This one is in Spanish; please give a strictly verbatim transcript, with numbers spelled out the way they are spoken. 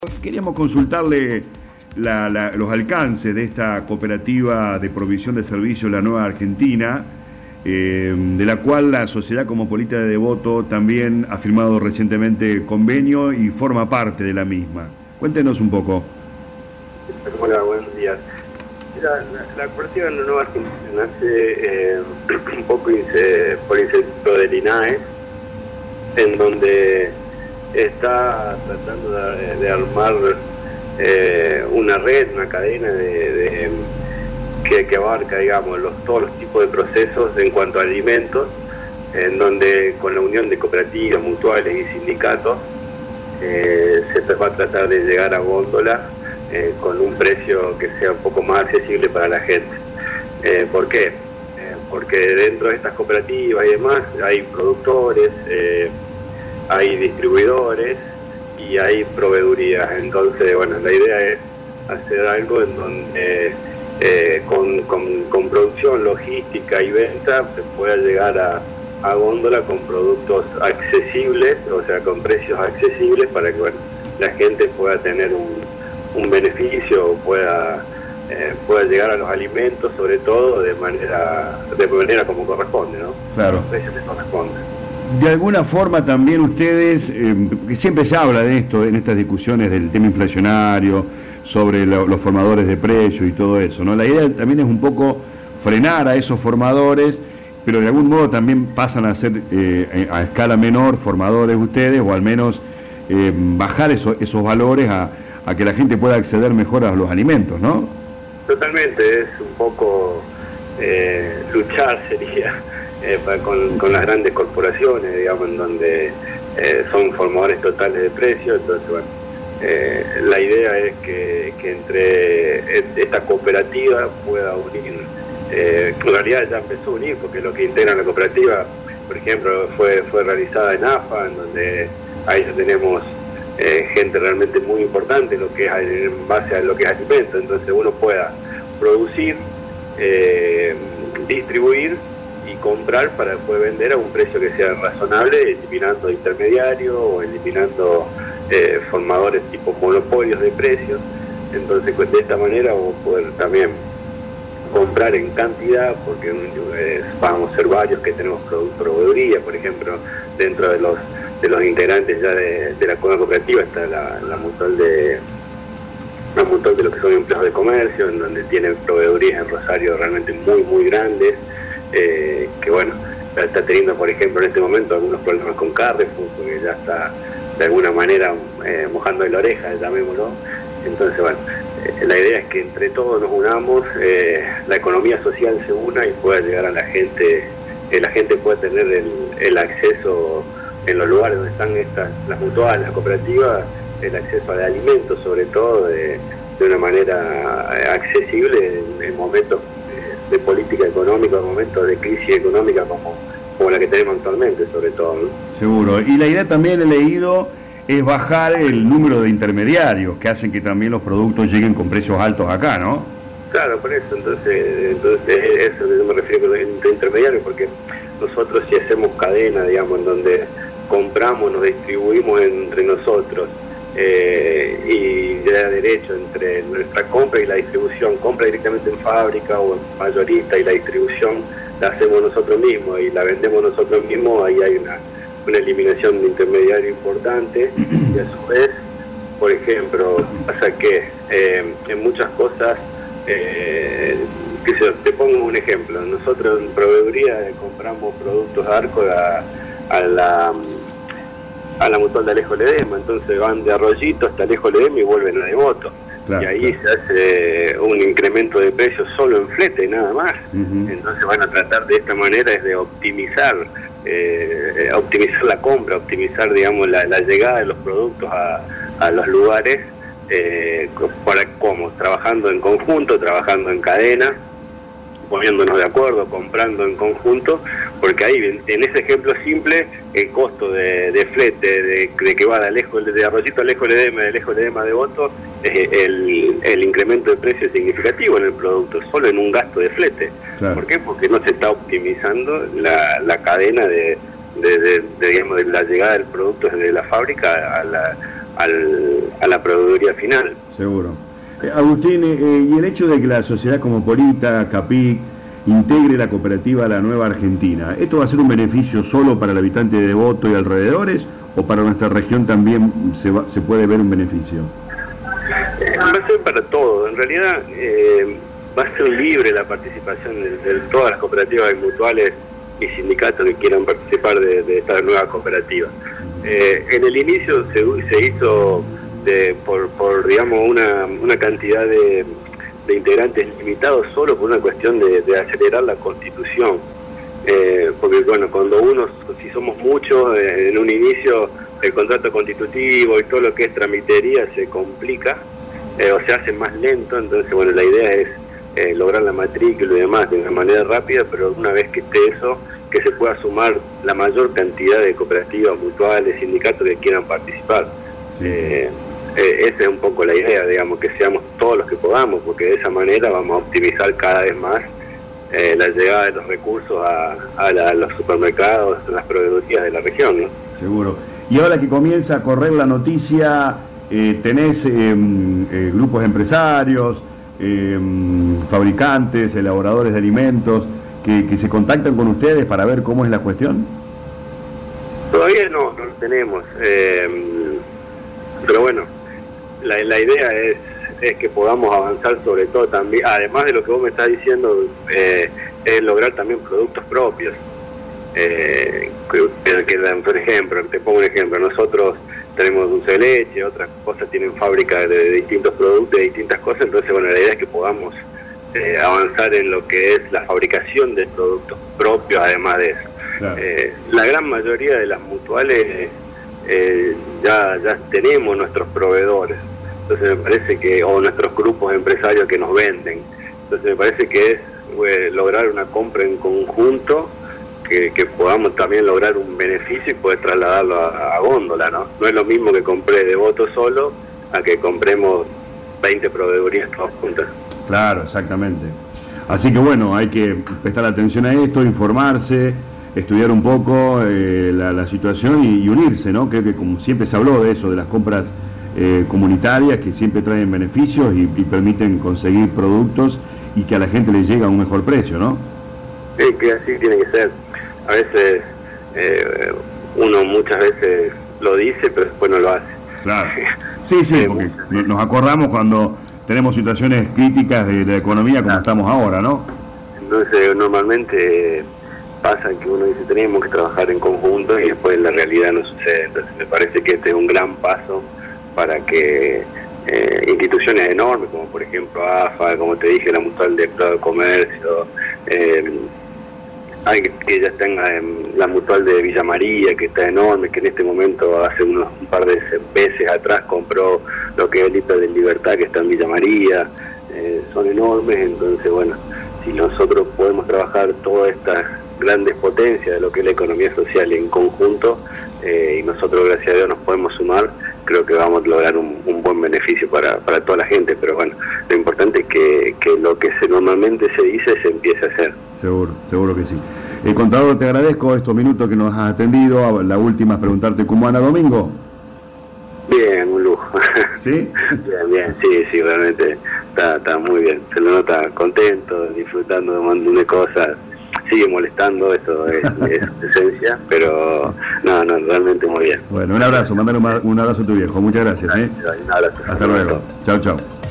Queríamos consultarle la, la, los alcances de esta cooperativa de provisión de servicios La Nueva Argentina, eh, de la cual la Sociedad Cosmopolita de Devoto también ha firmado recientemente convenio y forma parte de la misma. Cuéntenos un poco. Hola, buenos días. La, la, la cooperativa La Nueva Argentina nace eh, un poco ince, por incentivo del I N A E, en donde está tratando de, de armar eh, una red, una cadena de, de que, que abarca, digamos, los, todos los tipos de procesos en cuanto a alimentos, en donde con la unión de cooperativas, mutuales y sindicatos eh, se va a tratar de llegar a góndola eh, con un precio que sea un poco más accesible para la gente. Eh, ¿Por qué? Eh, porque dentro de estas cooperativas y demás hay productores, eh, hay distribuidores y hay proveedurías. Entonces, bueno, la idea es hacer algo en donde eh, con, con, con producción, logística y venta se pueda llegar a, a góndola con productos accesibles, o sea, con precios accesibles para que, bueno, la gente pueda tener un, un beneficio, pueda, eh, pueda llegar a los alimentos, sobre todo de manera, de manera como corresponde, ¿no? Claro. Los precios que corresponden. De alguna forma también ustedes, eh, que siempre se habla de esto, en estas discusiones del tema inflacionario, sobre lo, los formadores de precios y todo eso, ¿no? La idea también es un poco frenar a esos formadores, pero de algún modo también pasan a ser eh, a escala menor formadores ustedes, o al menos eh, bajar eso, esos valores a, a que la gente pueda acceder mejor a los alimentos, ¿no? Totalmente, es un poco eh, luchar sería Eh, con, con las grandes corporaciones, digamos, en donde eh, son formadores totales de precios. Entonces, bueno, eh, la idea es que, que entre esta cooperativa pueda unir, eh, en realidad ya empezó a unir, porque lo que integra la cooperativa, por ejemplo, fue, fue realizada en A F A, en donde ahí ya tenemos eh, gente realmente muy importante en lo que es en base a lo que es alimento. Entonces uno pueda producir, eh, distribuir y comprar para poder vender a un precio que sea razonable, eliminando intermediarios o eliminando eh, formadores tipo monopolios de precios. Entonces, de esta manera vamos a poder también comprar en cantidad, porque eh, vamos a ser varios que tenemos proveeduría. Por ejemplo, dentro de los de los integrantes ya de, de la cooperativa está la, la mutual de la mutual de lo que son empleados de comercio, en donde tienen proveedurías en Rosario realmente muy muy grandes. Eh, que bueno, está teniendo, por ejemplo, en este momento algunos problemas con Carrefour, porque ya está de alguna manera eh, mojando la oreja, llamémoslo. Entonces, bueno, eh, la idea es que entre todos nos unamos, eh, la economía social se una y pueda llegar a la gente, eh, la gente pueda tener el, el acceso en los lugares donde están estas, las mutuales, las cooperativas, el acceso a alimentos, sobre todo de, de una manera accesible en, en momentos de política económica, en momentos de crisis económica como, como la que tenemos actualmente, sobre todo, ¿no? Seguro. Y la idea también, he leído, es bajar el número de intermediarios que hacen que también los productos lleguen con precios altos acá, ¿no? Claro, por eso, entonces, entonces eso es lo que yo me refiero con los intermediarios, porque nosotros si hacemos cadena, digamos, en donde compramos, nos distribuimos entre nosotros, Eh, y ya derecho entre nuestra compra y la distribución, compra directamente en fábrica o en mayorista, y la distribución la hacemos nosotros mismos y la vendemos nosotros mismos, ahí hay una, una eliminación de intermediario importante. Y a su vez, por ejemplo, pasa que eh, en muchas cosas, eh, que se, te pongo un ejemplo, nosotros en proveeduría compramos productos Arco a, a la a la mutual de Alejo Ledesma, entonces van de Arroyito hasta Alejo Ledesma y vuelven a Devoto. Claro, y ahí claro. se hace un incremento de precios solo en flete, nada más. Uh-huh. Entonces van a tratar de esta manera es de optimizar, eh, optimizar la compra, optimizar, digamos, la, la llegada de los productos a, a los lugares, eh, para cómo, trabajando en conjunto, trabajando en cadena, poniéndonos de acuerdo, comprando en conjunto, porque ahí, en ese ejemplo simple, el costo de, de flete, de, de que va de Alejo, de Arroyito a Alejo Ledesma, de Alejo Ledesma a Devoto, eh, el, el incremento de precio es significativo en el producto, solo en un gasto de flete. Claro. ¿Por qué? Porque no se está optimizando la, la cadena de, de, de, de, digamos, de la llegada del producto desde la fábrica a la, al, a la proveeduría final. Seguro. Eh, Agustín, eh, y el hecho de que la sociedad cosmopolita, CAPIC, integre la cooperativa a la nueva Argentina, ¿esto va a ser un beneficio solo para el habitante de Devoto y alrededores, o para nuestra región también se, va, se puede ver un beneficio? Eh, va a ser para todo. En realidad eh, va a ser libre la participación de, de todas las cooperativas y mutuales y sindicatos que quieran participar de, de esta nueva cooperativa. Eh, en el inicio se, se hizo de, por, por digamos una, una cantidad de, de integrantes limitados solo por una cuestión de, de acelerar la constitución. Eh, porque bueno, cuando uno, si somos muchos, eh, en un inicio el contrato constitutivo y todo lo que es tramitería se complica, eh, o se hace más lento. Entonces bueno, la idea es eh, lograr la matrícula y demás de una manera rápida, pero una vez que esté eso, que se pueda sumar la mayor cantidad de cooperativas, mutuales, sindicatos que quieran participar. Sí. Eh, eh, esa es un poco la idea, digamos, que seamos todos los que podamos, porque de esa manera vamos a optimizar cada vez más Eh, la llegada de los recursos a, a, la, a los supermercados, a las proveedurías de la región, ¿no? Seguro. Y ahora que comienza a correr la noticia, eh, tenés eh, eh, grupos empresarios, eh, fabricantes, elaboradores de alimentos, que, que se contactan con ustedes para ver cómo es la cuestión. Todavía no, no lo tenemos, eh, pero bueno, la, la idea es es que podamos avanzar sobre todo también, además de lo que vos me estás diciendo, eh, es lograr también productos propios. Eh, que, que, por ejemplo, te pongo un ejemplo, nosotros tenemos dulce de leche, otras cosas tienen fábricas de, de distintos productos, de distintas cosas, entonces bueno, la idea es que podamos eh, avanzar en lo que es la fabricación de productos propios, además de eso. Claro. Eh, la gran mayoría de las mutuales eh, ya, ya tenemos nuestros proveedores. Entonces me parece que, o nuestros grupos empresarios que nos venden, entonces me parece que es eh, lograr una compra en conjunto, que, que podamos también lograr un beneficio y poder trasladarlo a, a góndola, ¿no? No es lo mismo que compré Devoto solo a que compremos veinte proveedurías todas juntas. Claro, exactamente. Así que bueno, hay que prestar atención a esto, informarse, estudiar un poco eh, la, la situación y, y unirse, ¿no? Creo que como siempre se habló de eso, de las compras Eh, comunitarias que siempre traen beneficios y, y permiten conseguir productos y que a la gente le llega a un mejor precio, ¿no? Sí, que así tiene que ser. A veces eh, uno muchas veces lo dice, pero después no lo hace. Claro. Sí, sí, porque nos acordamos cuando tenemos situaciones críticas de la economía como claro. Estamos ahora, ¿no? Entonces normalmente pasa que uno dice tenemos que trabajar en conjunto y después la realidad no sucede. Entonces me parece que este es un gran paso para que eh, instituciones enormes, como por ejemplo A F A, como te dije, la Mutual de Empleado de Comercio, eh, hay que ya están en la Mutual de Villa María, que está enorme, que en este momento hace unos un par de meses atrás compró lo que es el Hiper de Libertad, que está en Villa María, eh, son enormes. Entonces bueno, si nosotros podemos trabajar todas estas grandes potencias de lo que es la economía social en conjunto, eh, y nosotros gracias a Dios nos podemos sumar, creo que vamos a lograr un, un buen beneficio para, para toda la gente. Pero bueno, lo importante es que, que lo que se normalmente se dice se empiece a hacer. Seguro, seguro que sí. Eh, contador, te agradezco estos minutos que nos has atendido. La última es preguntarte cómo anda Domingo. Bien, un lujo. ¿Sí? Bien, bien, sí, sí, realmente está, está muy bien. Se lo nota contento, disfrutando de un montón de cosas. Sigue molestando, eso es, es esencia, pero no, no, realmente muy bien. Bueno, un abrazo, mandale un, un abrazo a tu viejo. Muchas gracias. ¿eh? Un abrazo. Hasta luego. Chao, chao.